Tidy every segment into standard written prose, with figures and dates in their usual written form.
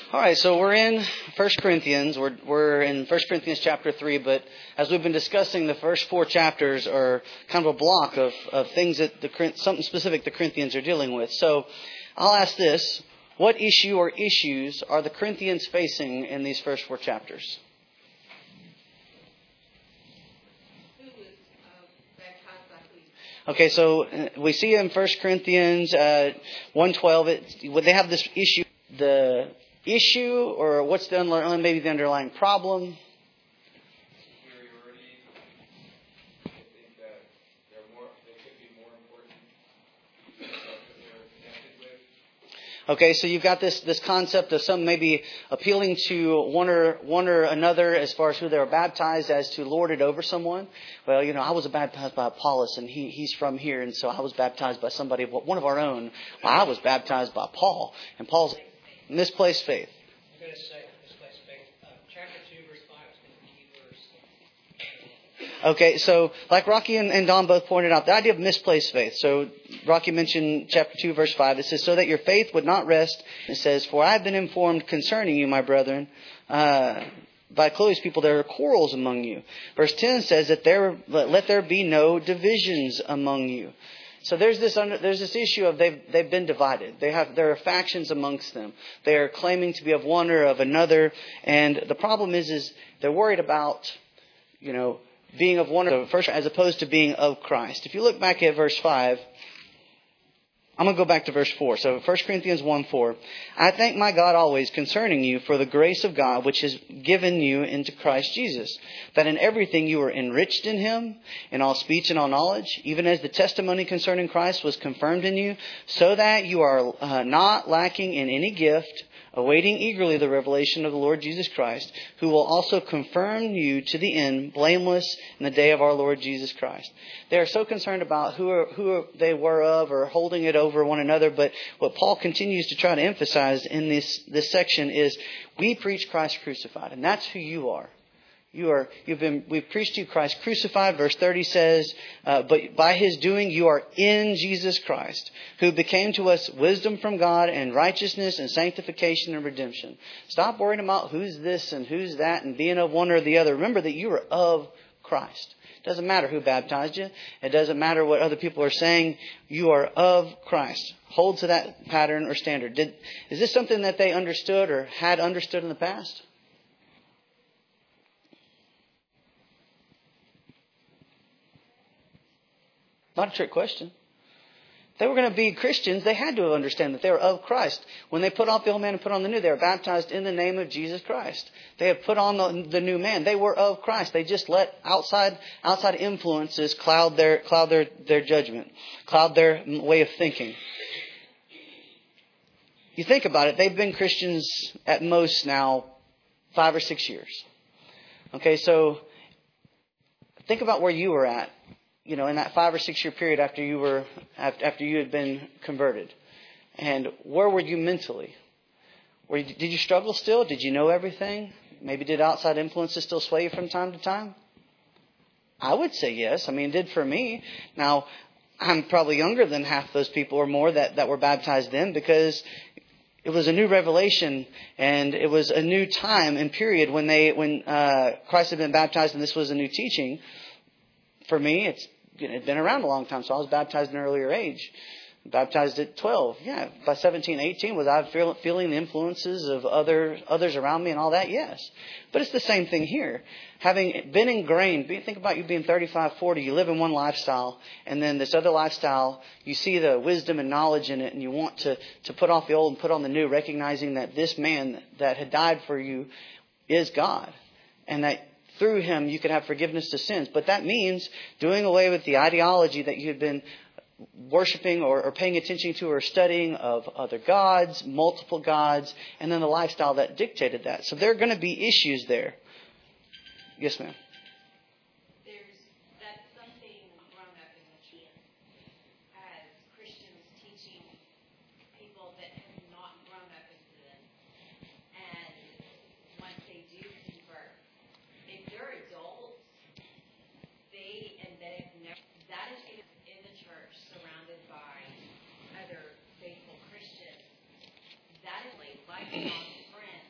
All right, so we're in 1 Corinthians. We're in 1 Corinthians chapter 3, but as we've been discussing, the first 4 chapters are kind of a block of things that something specific the Corinthians are dealing with. So I'll ask this: what issue or issues are the Corinthians facing in these first 4 chapters? Okay, so we see in 1 Corinthians 1:12, they have this issue. The issue, or what's maybe the underlying problem? Superiority. I think that they could be more important than stuff that they're connected with. Okay, so you've got this concept of some maybe appealing to one or another as far as who they were baptized as to lord it over someone. Well, I was baptized by Apollos, and he's from here, and so I was baptized by somebody, one of our own. Well, I was baptized by Paul, and Paul's misplaced faith. I'm going to say misplaced faith. Chapter 2, verse 5 is going to be the key verse. Okay, so like Rocky and Don both pointed out, the idea of misplaced faith. So Rocky mentioned chapter 2, verse 5. It says, so that your faith would not rest. It says, for I have been informed concerning you, my brethren, by Chloe's people, there are quarrels among you. Verse 10 says that let there be no divisions among you. So there's this issue of they've been divided. There are factions amongst them. They are claiming to be of one or of another, and the problem is they're worried about being of one or first as opposed to being of Christ. If you look back at verse 5, I'm going to go back to verse 4. So 1 Corinthians 1:4. I thank my God always concerning you for the grace of God which is given you into Christ Jesus, that in everything you are enriched in Him, in all speech and all knowledge, even as the testimony concerning Christ was confirmed in you, so that you are not lacking in any gift, awaiting eagerly the revelation of the Lord Jesus Christ, who will also confirm you to the end, blameless in the day of our Lord Jesus Christ. They are so concerned about who they were of or holding it over one another. But what Paul continues to try to emphasize in this section is we preach Christ crucified, and that's who you are. We've preached to you Christ crucified. Verse 30 says, but by His doing you are in Jesus Christ, who became to us wisdom from God and righteousness and sanctification and redemption. Stop worrying about who's this and who's that and being of one or the other. Remember that you are of Christ. It doesn't matter who baptized you. It doesn't matter what other people are saying. You are of Christ. Hold to that pattern or standard. Is this something that they understood or had understood in the past? Not a trick question. If they were going to be Christians, they had to understand that they were of Christ. When they put off the old man and put on the new, they were baptized in the name of Jesus Christ. They have put on the new man. They were of Christ. They just let outside influences cloud their judgment, cloud their way of thinking. You think about it, they've been Christians at most now 5 or 6 years. Okay, so think about where you were at. In that 5 or 6 year period after you had been converted, and where were you mentally? Did you struggle still? Did you know everything? Maybe did outside influences still sway you from time to time? I would say yes. It did for me. Now, I'm probably younger than half those people or more that were baptized then, because it was a new revelation and it was a new time and period when Christ had been baptized and this was a new teaching. For me, it had been around a long time, so I was baptized at an earlier age. Baptized at 12. Yeah, by 17, 18, was I feeling the influences of others around me and all that? Yes. But it's the same thing here. Having been ingrained, think about you being 35, 40, you live in one lifestyle, and then this other lifestyle, you see the wisdom and knowledge in it, and you want to put off the old and put on the new, recognizing that this man that had died for you is God, and that through Him you could have forgiveness of sins. But that means doing away with the ideology that you had been worshiping or paying attention to or studying of other gods, multiple gods, and then the lifestyle that dictated that. So there are going to be issues there. Yes, ma'am. That's something grown up in the church as Christians teaching people that have not grown up into them. And once they do convert, if they're adults, that is in the church surrounded by other faithful Christians. That is like lifelong friends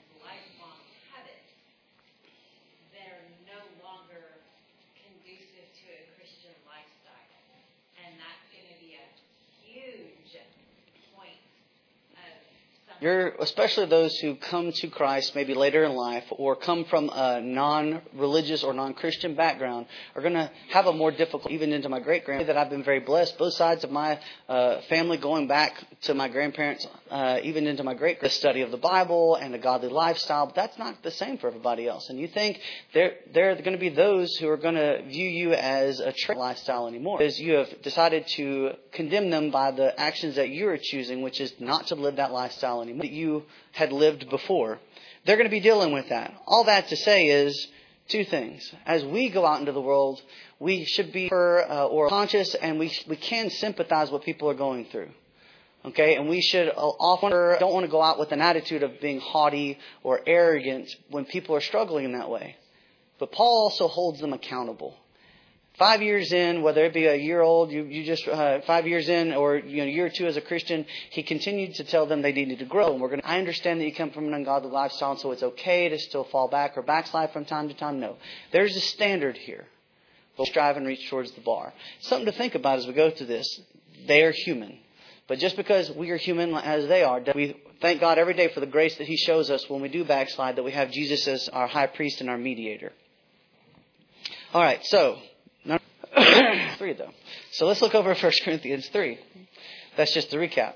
especially those who come to Christ maybe later in life or come from a non-religious or non-Christian background, are going to have a more difficult, even into my great-grandmother, that I've been very blessed. Both sides of my family, going back to my grandparents, even into my great-grandparents, the study of the Bible and a godly lifestyle, but that's not the same for everybody else. And you think there are going to be those who are going to view you as a trade lifestyle anymore, because you have decided to condemn them by the actions that you are choosing, which is not to live that lifestyle anymore that you had lived before. They're going to be dealing with that. All that to say is two things. As we go out into the world, we should be or conscious, and we can sympathize what people are going through. Okay, and we should often don't want to go out with an attitude of being haughty or arrogant when people are struggling in that way. But Paul also holds them accountable. 5 years in, whether it be a year old, you just 5 years in, or a year or two as a Christian, he continued to tell them they needed to grow. And I understand that you come from an ungodly lifestyle, and so it's okay to still fall back or backslide from time to time. No, there's a standard here. We'll strive and reach towards the bar. Something to think about as we go through this. They are human. But just because we are human as they are, we thank God every day for the grace that He shows us when we do backslide, that we have Jesus as our high priest and our mediator. All right, so number 3 though. So let's look over 1 Corinthians 3. That's just the recap.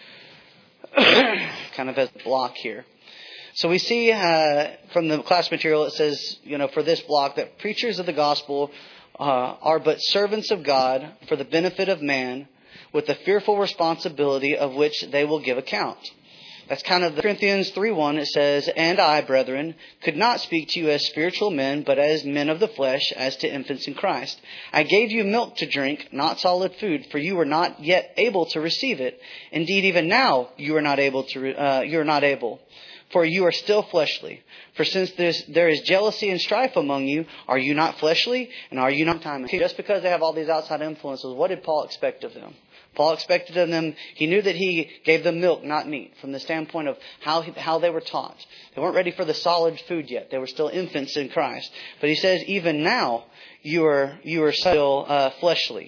Kind of as a block here. So we see from the class material, it says, for this block, that preachers of the gospel are but servants of God for the benefit of man, with the fearful responsibility of which they will give account. That's kind of the Corinthians 3:1. It says, "And I, brethren, could not speak to you as spiritual men, but as men of the flesh, as to infants in Christ. I gave you milk to drink, not solid food, for you were not yet able to receive it. Indeed, even now you are not able. For you are still fleshly. For since there is jealousy and strife among you, are you not fleshly? And are you not time?" Just because they have all these outside influences, what did Paul expect of them? Paul expected of them, he knew that he gave them milk, not meat, from the standpoint of how they were taught. They weren't ready for the solid food yet. They were still infants in Christ. But he says, even now, you are still fleshly.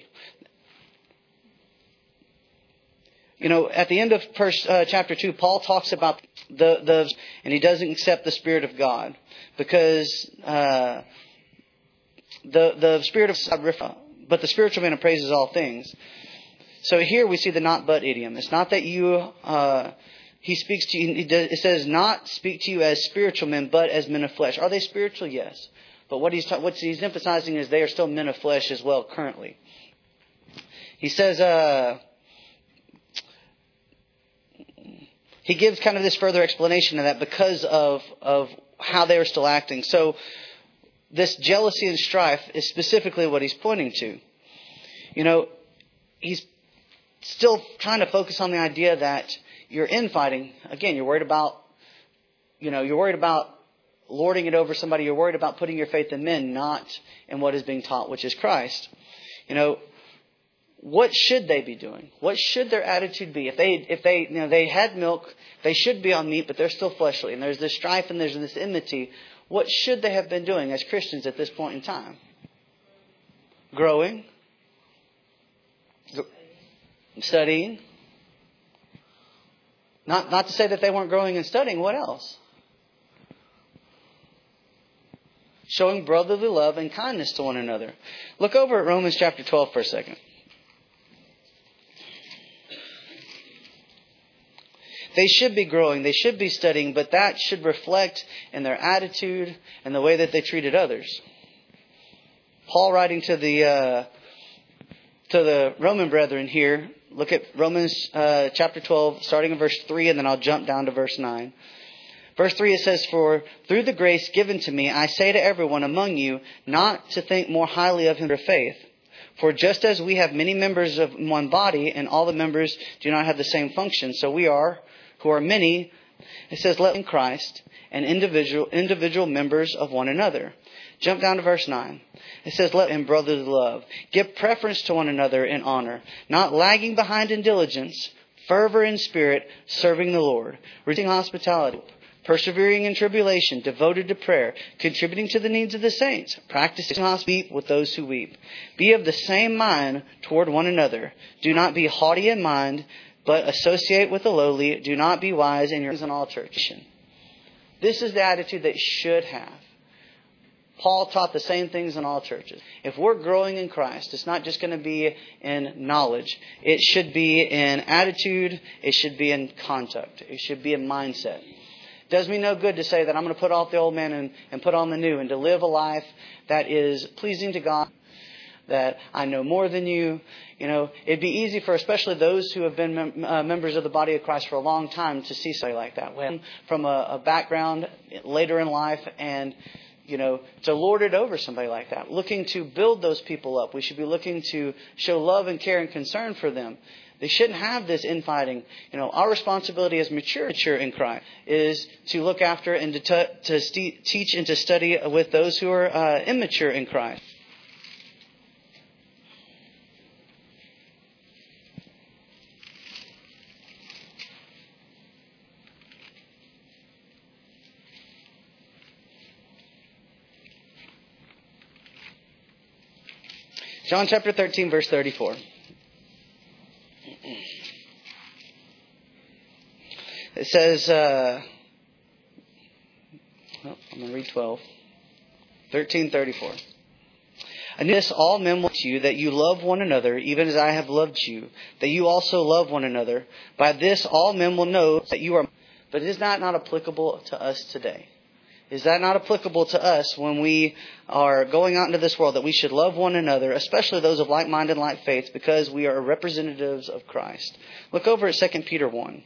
At the end of chapter 2, Paul talks about and he doesn't accept the Spirit of God, because the Spirit of God, but the spiritual man appraises all things. So here we see the not but idiom. It's not that he speaks to you. It says not speak to you as spiritual men, but as men of flesh. Are they spiritual? Yes. But what he's emphasizing is they are still men of flesh as well currently. He says, he gives kind of this further explanation of that because of how they are still acting. So this jealousy and strife is specifically what he's pointing to. He's still trying to focus on the idea that you're infighting. Again, you're worried about lording it over somebody. You're worried about putting your faith in men, not in what is being taught, which is Christ. What should they be doing? What should their attitude be? If they had milk, they should be on meat, but they're still fleshly. And there's this strife and there's this enmity. What should they have been doing as Christians at this point in time? Growing. Studying. Not to say that they weren't growing and studying. What else? Showing brotherly love and kindness to one another. Look over at Romans chapter 12 for a second. They should be growing, they should be studying, but that should reflect in their attitude and the way that they treated others. Paul, writing to the Roman brethren here, look at Romans chapter 12, starting in verse 3, and then I'll jump down to verse 9. Verse 3, it says, "For through the grace given to me, I say to everyone among you, not to think more highly of him for faith. For just as we have many members of one body, and all the members do not have the same function, so we are, who are many," it says, "let in Christ, and individual members of one another." Jump down to verse 9. It says, "Let in brotherly love. Give preference to one another in honor, not lagging behind in diligence, fervor in spirit, serving the Lord, receiving hospitality, persevering in tribulation, devoted to prayer, contributing to the needs of the saints, practicing hospitality with those who weep. Be of the same mind toward one another. Do not be haughty in mind, but associate with the lowly. Do not be wise in your in all church. This is the attitude that you should have. Paul taught the same things in all churches. If we're growing in Christ, it's not just going to be in knowledge. It should be in attitude. It should be in conduct. It should be in mindset. It does me no good to say that I'm going to put off the old man and put on the new, and to live a life that is pleasing to God, that I know more than you. You know, it'd be easy for especially those who have been members of the body of Christ for a long time to see something like that. From a background later in life, and to lord it over somebody like that. Looking to build those people up. We should be looking to show love and care and concern for them. They shouldn't have this infighting. Our responsibility as mature in Christ is to look after and to teach and to study with those who are immature in Christ. John chapter 13, verse 34. It says, I'm going to read 12. 13:34. And this all men want you, that you love one another, even as I have loved you, that you also love one another. By this all men will know that you are. But is that not applicable to us today? Is that not applicable to us when we are going out into this world, that we should love one another, especially those of like-minded and like faith, because we are representatives of Christ? Look over at 2 Peter 1.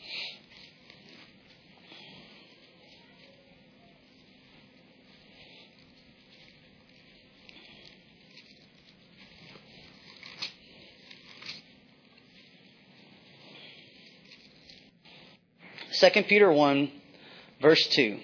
Second Peter 1, verse 2.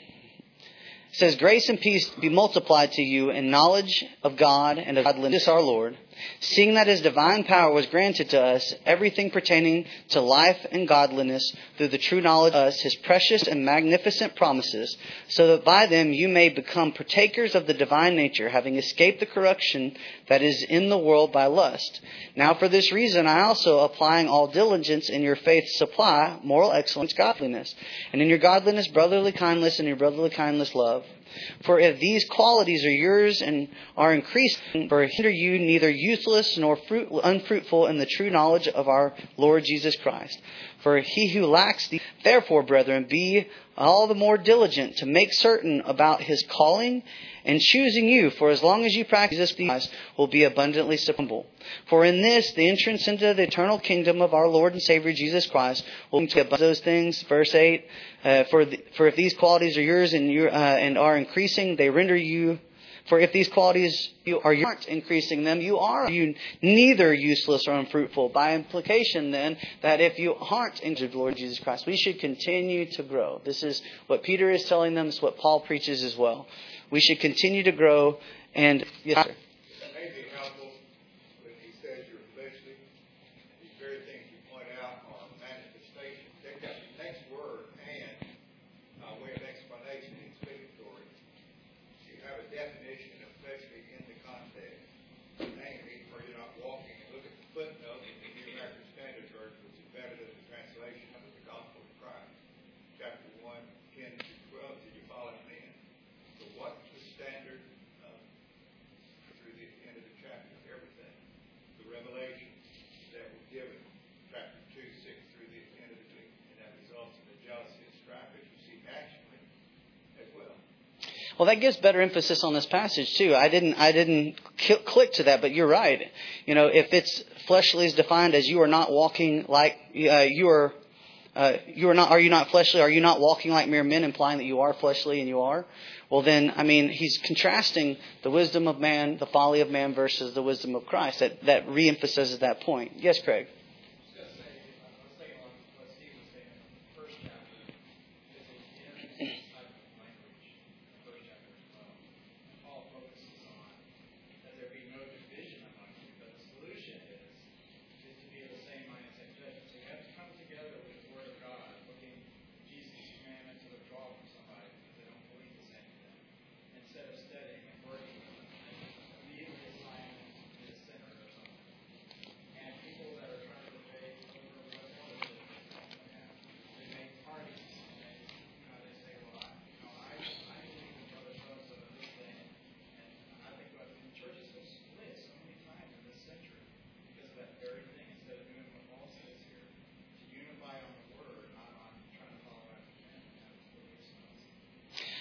It says, grace and peace be multiplied to you in knowledge of God and of godliness our Lord, seeing that His divine power was granted to us everything pertaining to life and godliness through the true knowledge of us, His precious and magnificent promises, so that by them you may become partakers of the divine nature, having escaped the corruption that is in the world by lust. Now for this reason I also, applying all diligence in your faith, supply moral excellence, godliness, and in your godliness brotherly kindness, and your brotherly kindness love. For if these qualities are yours and are increasing, for hinder you neither useless nor unfruitful in the true knowledge of our Lord Jesus Christ. For he who lacks these, therefore, brethren, be all the more diligent to make certain about his calling and choosing you. For as long as you practice these, will be abundantly humble. For in this, the entrance into the eternal kingdom of our Lord and Savior Jesus Christ will be those things. Verse 8, for if these qualities are yours and are increasing, they render you. For if these qualities you aren't increasing them, you neither useless or unfruitful. By implication, then, that if you aren't into the Lord Jesus Christ, we should continue to grow. This is what Peter is telling them. It's what Paul preaches as well. We should continue to grow. And yes, sir. That may be helpful when he says you're fleshly. These very things you point out are manifestations. Take that next word, and by way of explanation and explanatory, you have a definition of fleshly in the context. Namely, where you're not walking. And look at the footnote in the New American Standard Version, which is better than the translation of the Gospel of Christ. Chapter 1, 10 to 12, did you follow me in? So what's the standard through the end of the chapter? Everything. The revelation that was given, chapter 2, 6 through the end of the week. And that results in the jealousy and strife that you see actually as well. Well, that gives better emphasis on this passage too. I didn't click to that, but you're right. If it's fleshly is defined as you are not walking like are you not fleshly? Are you not walking like mere men, implying that you are fleshly and you are? Well, then, he's contrasting the wisdom of man, the folly of man versus the wisdom of Christ. That reemphasizes that point. Yes, Craig.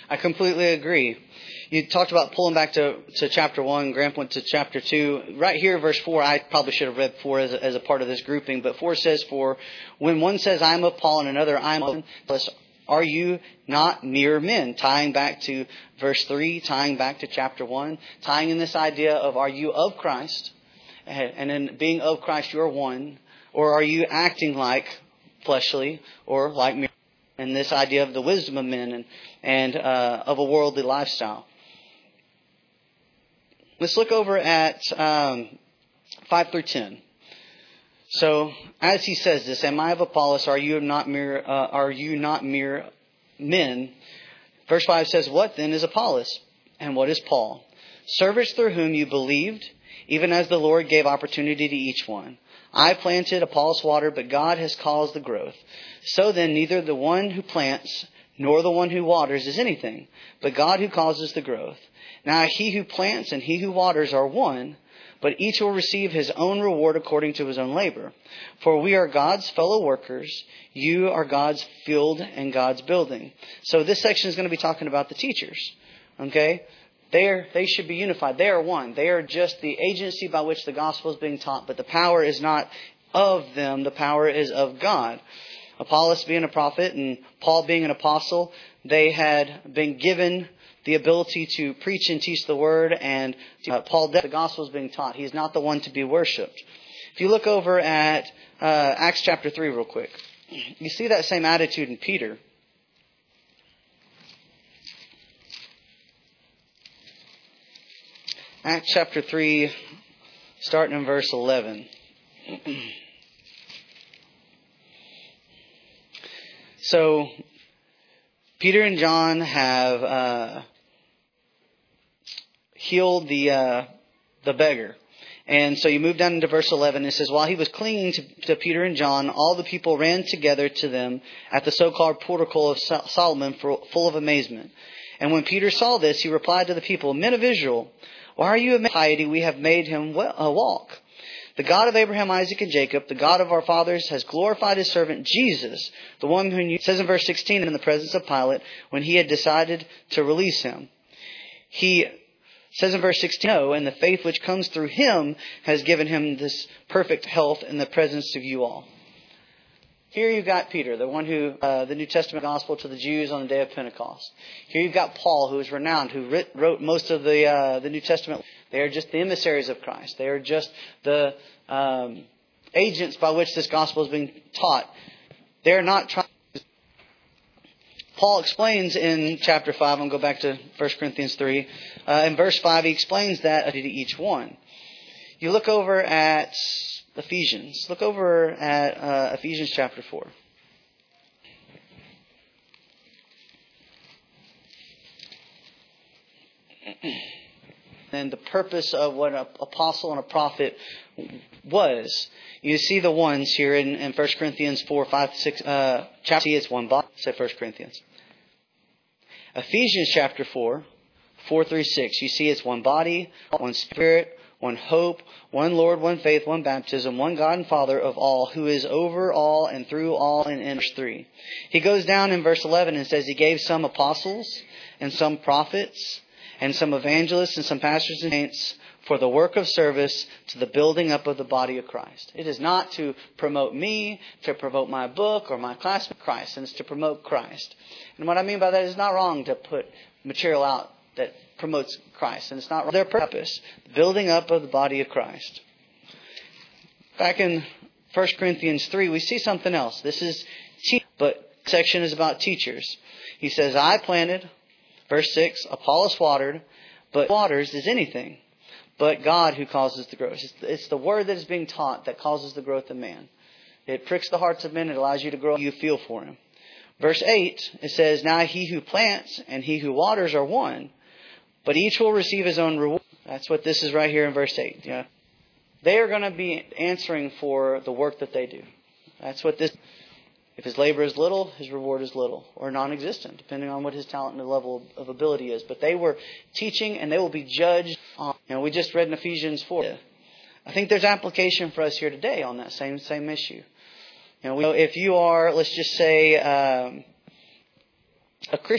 I completely agree. You talked about pulling back to chapter 1. Grant went to chapter 2. Right here, verse 4, I probably should have read 4 as a part of this grouping. But 4 says, for when one says, I am of Paul, and another, I am of Apollos, are you not mere men? Tying back to verse 3, tying back to chapter 1, tying in this idea of, are you of Christ? And in being of Christ, you're one. Or are you acting like fleshly or like mere? And this idea of the wisdom of men and of a worldly lifestyle. Let's look over at 5 through 10. So, as he says this, am I of Apollos? Are you not mere men? Verse 5 says, what then is Apollos? And what is Paul? Servants through whom you believed, even as the Lord gave opportunity to each one. I planted, Apollos watered, but God has caused the growth. So then, neither the one who plants nor the one who waters is anything, but God who causes the growth. Now he who plants and he who waters are one, but each will receive his own reward according to his own labor. For we are God's fellow workers. You are God's field and God's building. So this section is going to be talking about the teachers. Okay? They should be unified. They are one. They are just the agency by which the gospel is being taught, but the power is not of them. The power is of God. Apollos being a prophet and Paul being an apostle, they had been given the ability to preach and teach the word, and Paul, the gospel is being taught. He's not the one to be worshipped. If you look over at Acts chapter 3 real quick, you see that same attitude in Peter. Acts chapter 3, starting in verse 11. So, Peter and John have healed the beggar. And so you move down into verse 11. It says, while he was clinging to Peter and John, all the people ran together to them at the so-called portico of Solomon, full of amazement. And when Peter saw this, he replied to the people, men of Israel, why are you amazed? Piety, we have made him walk. The God of Abraham, Isaac, and Jacob, the God of our fathers, has glorified his servant Jesus, the one whom it says in verse 16, in the presence of Pilate, when he had decided to release him. He says in verse 16, no, and the faith which comes through him has given him this perfect health in the presence of you all. Here you've got Peter, the one who, the New Testament gospel to the Jews on the day of Pentecost. Here you've got Paul, who is renowned, who wrote most of the New Testament. They are just the emissaries of Christ. They are just the agents by which this gospel is being taught. They're not trying. Paul explains in chapter 5, I'm going to go back to 1 Corinthians 3. In verse 5, he explains that to each one. You look over at Ephesians. Look over at Ephesians chapter 4. And the purpose of what an apostle and a prophet was. You see the ones here in 1 Corinthians 4, 5, 6, chapter. See, it's one body. Say 1 Corinthians. Ephesians chapter 4, 4 through 6. You see it's one body, one spirit, one hope, one Lord, one faith, one baptism, one God and Father of all, who is over all and through all, in verse 3. He goes down in verse 11 and says he gave some apostles and some prophets and some evangelists and some pastors and saints for the work of service to the building up of the body of Christ. It is not to promote me, to promote my book or my class of Christ, and it's to promote Christ. And what I mean by that is not wrong to put material out that promotes Christ. And it's not their purpose. Building up of the body of Christ. Back in 1 Corinthians 3, we see something else. This is but section is about teachers. He says, I planted, verse 6, Apollos watered, but waters is anything but God who causes the growth. It's the word that is being taught that causes the growth of man. It pricks the hearts of men. It allows you to grow. You feel for him. Verse 8, it says, now he who plants and he who waters are one, but each will receive his own reward. That's what this is right here in verse 8. Yeah. They are going to be answering for the work that they do. That's what this. If his labor is little, his reward is little or non-existent, depending on what his talent and level of ability is. But they were teaching and they will be judged on. We just read in Ephesians 4. I think there's application for us here today on that same issue. If you are, let's just say, a Christian,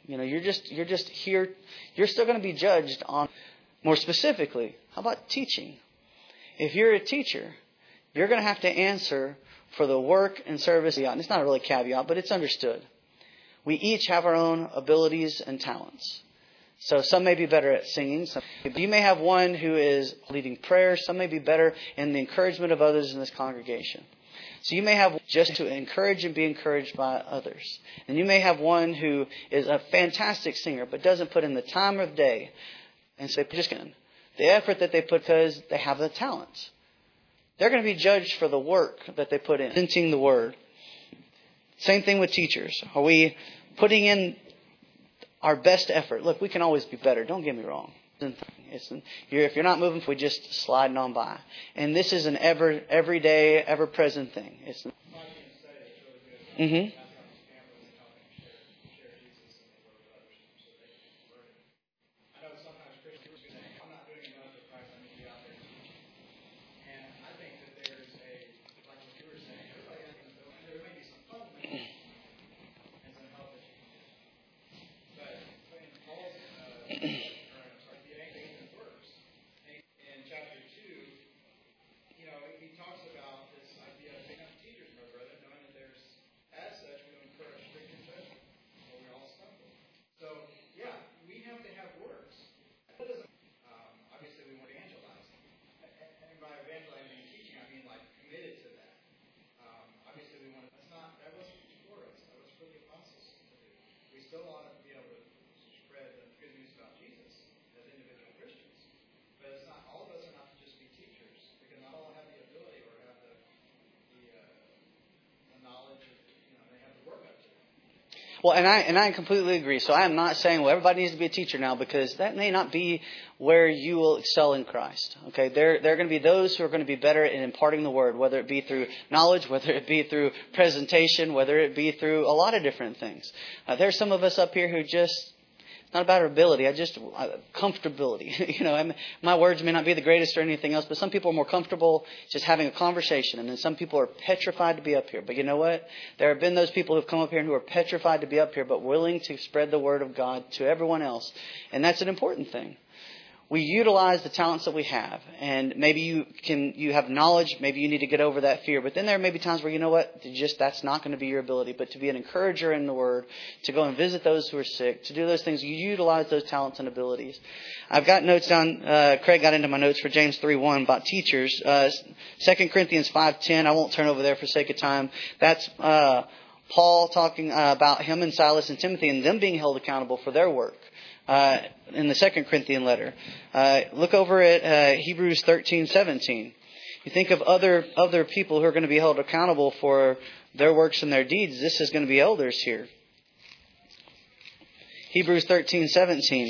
You're just here. You're still going to be judged on. More specifically, how about teaching? If you're a teacher, you're going to have to answer for the work and service. It's not really a caveat, but it's understood. We each have our own abilities and talents. So some may be better at singing. You may have one who is leading prayer. Some may be better in the encouragement of others in this congregation. So you may have just to encourage and be encouraged by others. And you may have one who is a fantastic singer but doesn't put in the time of day and say, the effort that they put because they have the talents. They're going to be judged for the work that they put in. Presenting the word. Same thing with teachers. Are we putting in our best effort? Look, we can always be better. Don't get me wrong. If you're not moving, we're just sliding on by. And this is an everyday, ever-present thing. Mm-hmm. Well, and I completely agree. So I am not saying, well, everybody needs to be a teacher now, because that may not be where you will excel in Christ. Okay, there are going to be those who are going to be better in imparting the word, whether it be through knowledge, whether it be through presentation, whether it be through a lot of different things. There's some of us up here who just, it's not about our ability, comfortability. My words may not be the greatest or anything else, but some people are more comfortable just having a conversation, and then some people are petrified to be up here. But you know what? There have been those people who've come up here and who are petrified to be up here, but willing to spread the word of God to everyone else. And that's an important thing. We utilize the talents that we have, and maybe you have knowledge, maybe you need to get over that fear. But then there may be times where, you know what, that's not going to be your ability. But to be an encourager in the Word, to go and visit those who are sick, to do those things, you utilize those talents and abilities. I've got notes down. Craig got into my notes for James 3:1 about teachers. 2 Corinthians 5:10. I won't turn over there for sake of time. That's Paul talking about him and Silas and Timothy and them being held accountable for their work. In the 2 Corinthian letter. Look over at Hebrews 13:17. You think of other people who are going to be held accountable for their works and their deeds. This is going to be elders here. Hebrews 13:17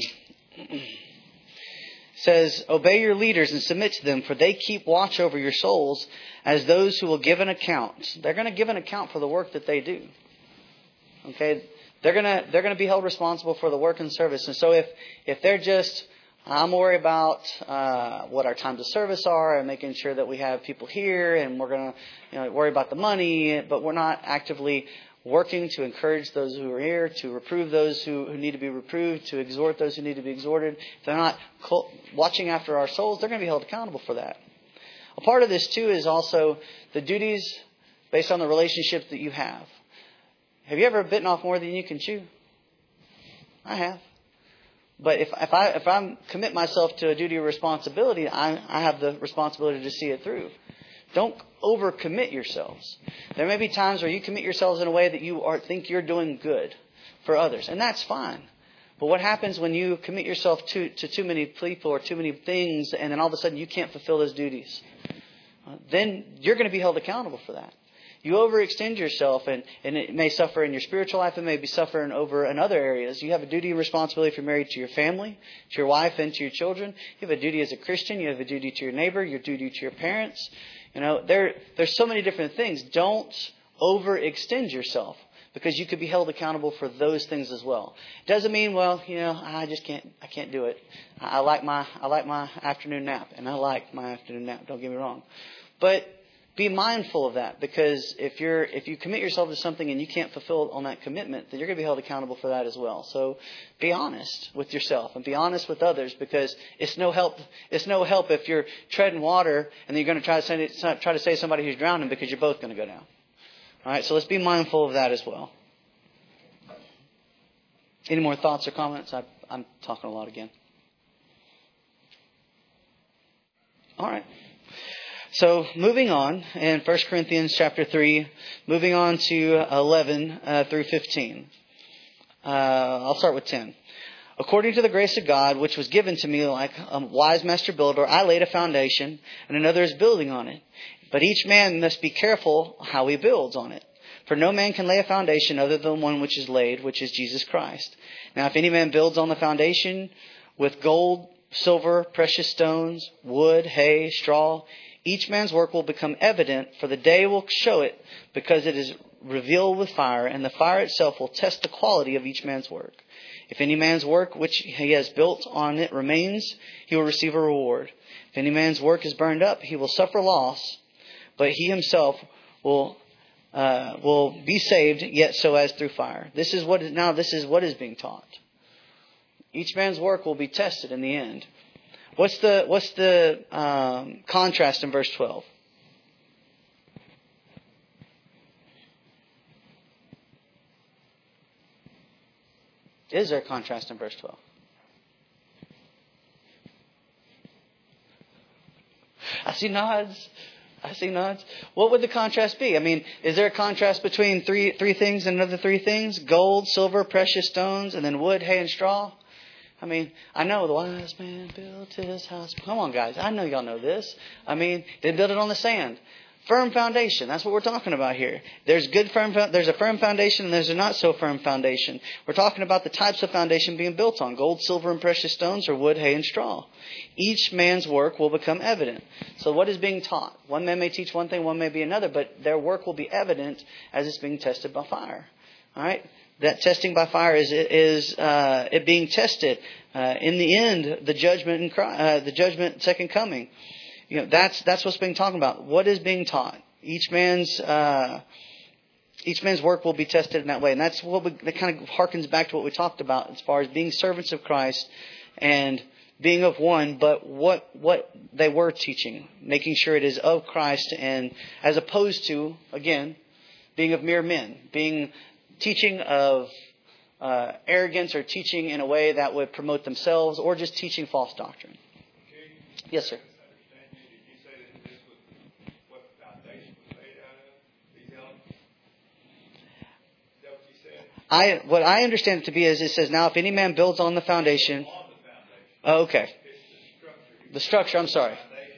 says, "Obey your leaders and submit to them, for they keep watch over your souls as those who will give an account." They're going to give an account for the work that they do. Okay? They're gonna be held responsible for the work and service. And so if they're just, I'm worried about what our times of service are and making sure that we have people here, and we're gonna worry about the money, but we're not actively working to encourage those who are here, to reprove those who need to be reproved, to exhort those who need to be exhorted. If they're not watching after our souls, they're going to be held accountable for that. A part of this too is also the duties based on the relationships that you have. Have you ever bitten off more than you can chew? I have. But if I commit myself to a duty or responsibility, I have the responsibility to see it through. Don't overcommit yourselves. There may be times where you commit yourselves in a way that you think you're doing good for others, and that's fine. But what happens when you commit yourself to too many people or too many things, and then all of a sudden you can't fulfill those duties? Then you're going to be held accountable for that. You overextend yourself, and it may suffer in your spiritual life. It may be suffering over in other areas. You have a duty and responsibility if you're married to your family, to your wife, and to your children. You have a duty as a Christian. You have a duty to your neighbor, your duty to your parents. There's so many different things. Don't overextend yourself, because you could be held accountable for those things as well. It doesn't mean, I can't do it. I like my afternoon nap, and I like my afternoon nap. Don't get me wrong. But be mindful of that, because if you commit yourself to something and you can't fulfill on that commitment, then you're going to be held accountable for that as well. So be honest with yourself and be honest with others, because it's no help. It's no help if you're treading water and then you're going to try to save somebody who's drowning, because you're both going to go down. All right. So let's be mindful of that as well. Any more thoughts or comments? I'm talking a lot again. All right. So moving on in 1 Corinthians chapter 3, moving on to 11 through 15. I'll start with 10. According to the grace of God, which was given to me like a wise master builder, I laid a foundation, and another is building on it. But each man must be careful how he builds on it. For no man can lay a foundation other than one which is laid, which is Jesus Christ. Now if any man builds on the foundation with gold, silver, precious stones, wood, hay, straw, each man's work will become evident, for the day will show it, because it is revealed with fire, and the fire itself will test the quality of each man's work. If any man's work which he has built on it remains, he will receive a reward. If any man's work is burned up, he will suffer loss, but he himself will be saved, yet so as through fire. This is what is being taught. Each man's work will be tested in the end. What's the contrast in verse 12? Is there a contrast in verse 12? I see nods. What would the contrast be? I mean, is there a contrast between three things and another three things? Gold, silver, precious stones, and then wood, hay, and straw? I mean, I know the wise man built his house. Come on, guys. I know y'all know this. I mean, they built it on the sand. Firm foundation. That's what we're talking about here. There's a firm foundation and there's a not so firm foundation. We're talking about the types of foundation being built on: gold, silver, and precious stones, or wood, hay, and straw. Each man's work will become evident. So what is being taught? One man may teach one thing, one may be another, but their work will be evident as it's being tested by fire. All right? That testing by fire is it being tested. In the end, the judgment, second coming. You know, that's what's being talked about. What is being taught? Each man's work will be tested in that way, and that kind of harkens back to what we talked about as far as being servants of Christ and being of one, but what they were teaching, making sure it is of Christ, and as opposed to, again, being of mere men, teaching of arrogance, or teaching in a way that would promote themselves, or just teaching false doctrine. Yes, sir. What I understand it to be is, it says, now if any man builds on the foundation. Oh, okay. The structure, I'm sorry.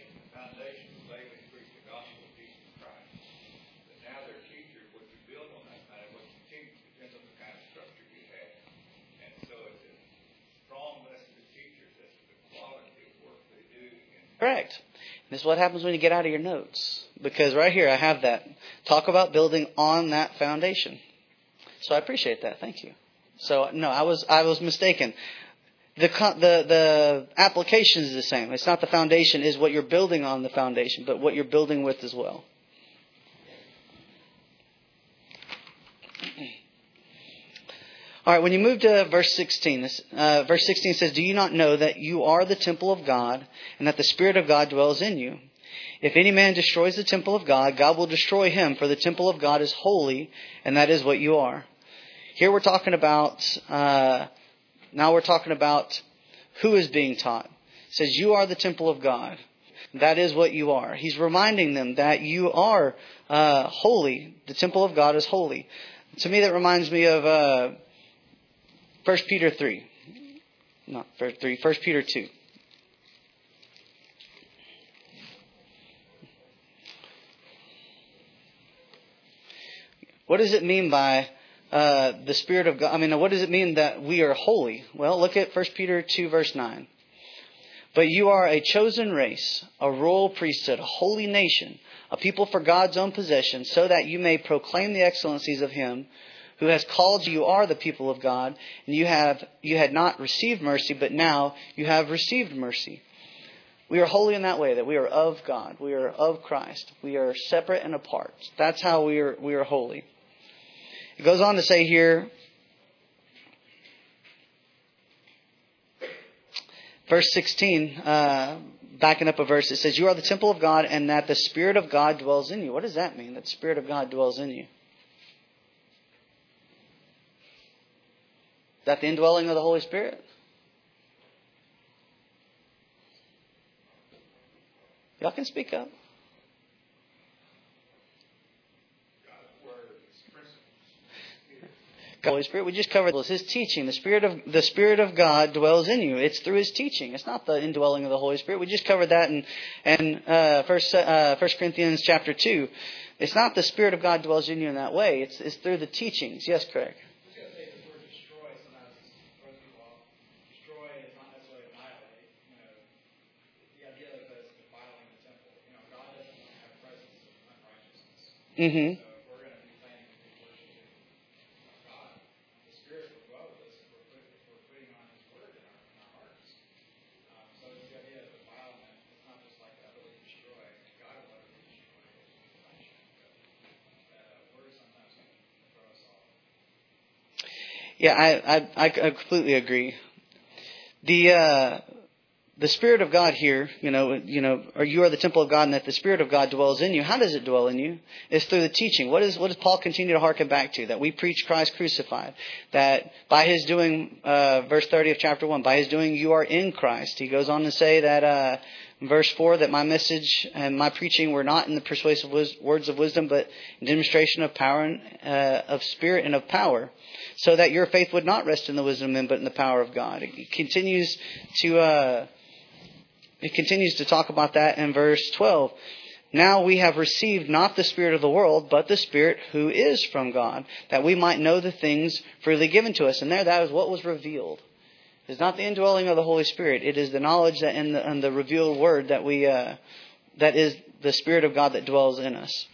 Correct. This is what happens when you get out of your notes. Because right here I have that. Talk about building on that foundation. So I appreciate that. Thank you. So no, I was mistaken. The application is the same. It's not the foundation is what you're building on the foundation, but what you're building with as well. All right, when you move to verse 16, verse 16 says, "Do you not know that you are the temple of God, and that the Spirit of God dwells in you? If any man destroys the temple of God, God will destroy him, for the temple of God is holy, and that is what you are." Here we're talking about, who is being taught. It says, you are the temple of God. That is what you are. He's reminding them that you are holy. The temple of God is holy. To me, that reminds me of 1 Peter 3. Not 3, 1 Peter 2. What does it mean by the Spirit of God? I mean, what does it mean that we are holy? Well, look at 1 Peter 2, verse 9. "But you are a chosen race, a royal priesthood, a holy nation, a people for God's own possession, so that you may proclaim the excellencies of Him who has called you." You are the people of God, and you had not received mercy, but now you have received mercy. We are holy in that way, that we are of God. We are of Christ. We are separate and apart. That's how we are holy. It goes on to say here, verse 16, backing up a verse, it says, you are the temple of God and that the Spirit of God dwells in you. What does that mean, that the Spirit of God dwells in you? Is that the indwelling of the Holy Spirit? Y'all can speak up. Holy Spirit, we just covered this. His teaching, the Spirit of God dwells in you. It's through His teaching. It's not the indwelling of the Holy Spirit. We just covered that in First Corinthians chapter 2. It's not the Spirit of God dwells in you in that way. It's through the teachings. Yes, Craig. Mm-hmm. Yeah, I completely agree. The Spirit of God here, or you are the temple of God and that the Spirit of God dwells in you. How does it dwell in you? It's through the teaching. What does Paul continue to hearken back to? That we preach Christ crucified. That by His doing, verse 30 of chapter 1, by His doing you are in Christ. He goes on to say that, verse 4, that my message and my preaching were not in the persuasive words of wisdom, but in demonstration of power and of spirit and of power. So that your faith would not rest in the wisdom of men, but in the power of God. It continues to talk about that in verse 12. Now we have received not the Spirit of the world, but the Spirit who is from God, that we might know the things freely given to us. And that is what was revealed. It's not the indwelling of the Holy Spirit. It is the knowledge that in the revealed Word that that is the Spirit of God that dwells in us.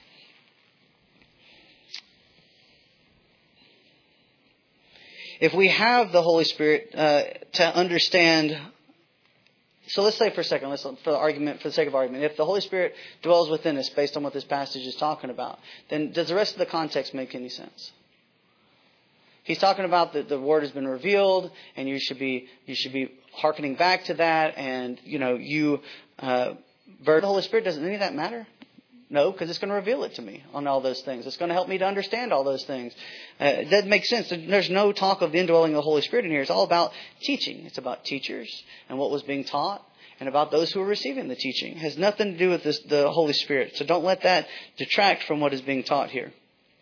If we have the Holy Spirit to understand, so let's say for a second, for the sake of argument, if the Holy Spirit dwells within us based on what this passage is talking about, then does the rest of the context make any sense? He's talking about that the Word has been revealed, and you should be hearkening back to that, and the Holy Spirit. Doesn't any of that matter? No, because it's going to reveal it to me on all those things. It's going to help me to understand all those things. It doesn't make sense. There's no talk of the indwelling of the Holy Spirit in here. It's all about teaching. It's about teachers and what was being taught and about those who are receiving the teaching. It has nothing to do with the Holy Spirit. So don't let that detract from what is being taught here.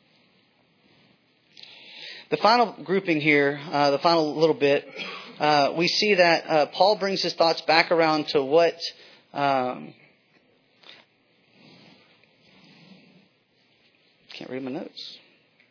The final grouping here, the final little bit, we see that Paul brings his thoughts back around to what... Can't read my notes.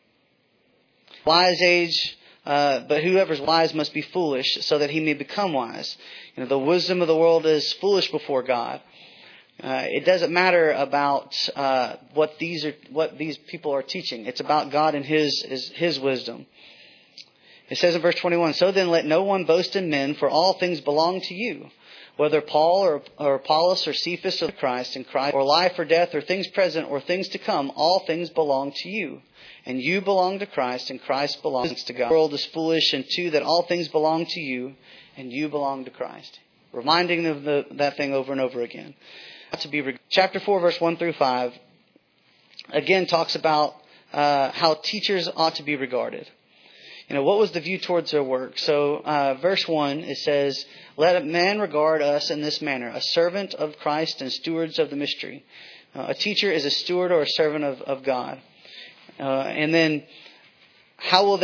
Wise age, but whoever's wise must be foolish, so that he may become wise. The wisdom of the world is foolish before God. It doesn't matter about what these people are teaching. It's about God and His wisdom. It says in verse 21, so then let no one boast in men, for all things belong to you. Whether Paul or Apollos or Cephas or Christ and Christ, or life or death or things present or things to come, all things belong to you. And you belong to Christ and Christ belongs to God. The world is foolish, and two, that all things belong to you and you belong to Christ. Reminding them of that thing over and over again. Chapter 4, verse 1 through 5, again talks about how teachers ought to be regarded. What was the view towards their work? So, verse 1, it says, let a man regard us in this manner, a servant of Christ and stewards of the mystery. A teacher is a steward or a servant of God. And then, how will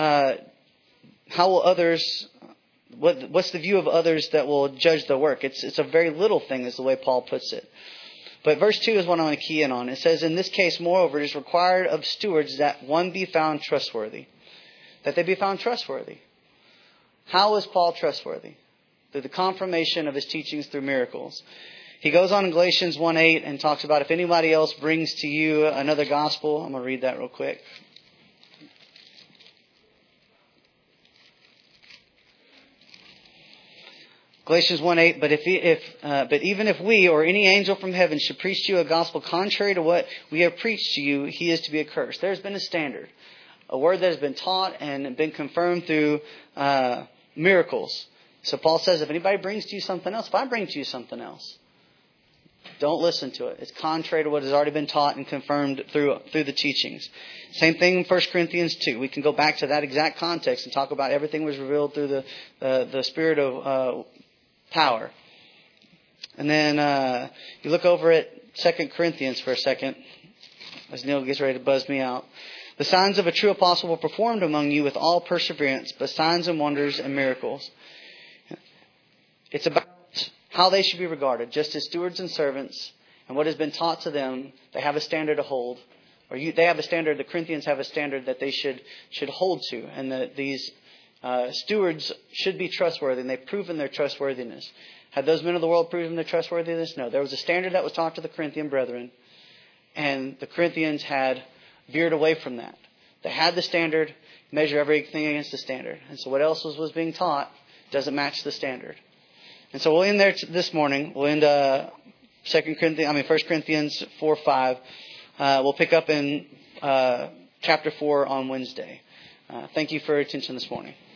others, what's the view of others that will judge their work? It's a very little thing, is the way Paul puts it. But verse 2 is what I want to key in on. It says, in this case, moreover, it is required of stewards that one be found trustworthy. That they be found trustworthy. How is Paul trustworthy? Through the confirmation of his teachings through miracles. He goes on in Galatians 1:8 and talks about if anybody else brings to you another gospel. I'm going to read that real quick. Galatians 1:8, but even if we or any angel from heaven should preach to you a gospel contrary to what we have preached to you, he is to be accursed. There's been a standard, a word that has been taught and been confirmed through miracles. So Paul says, if anybody brings to you something else, if I bring to you something else, don't listen to it. It's contrary to what has already been taught and confirmed through the teachings. Same thing in 1 Corinthians 2. We can go back to that exact context and talk about everything was revealed through the spirit of power. And then you look over at 2 Corinthians for a second, as Neil gets ready to buzz me out. The signs of a true apostle were performed among you with all perseverance, but signs and wonders and miracles. It's about how they should be regarded, just as stewards and servants, and what has been taught to them. They have a standard to hold, or they have a standard. The Corinthians have a standard that they should hold to, and that these stewards should be trustworthy, and they've proven their trustworthiness. Had those men of the world proven their trustworthiness? No. There was a standard that was taught to the Corinthian brethren, and the Corinthians had veered away from that. They had the standard, measure everything against the standard, and so what else was being taught doesn't match the standard. And so we'll end there this morning. We'll end 1 Corinthians 4:5. We'll pick up in chapter 4 on Wednesday. Thank you for your attention this morning.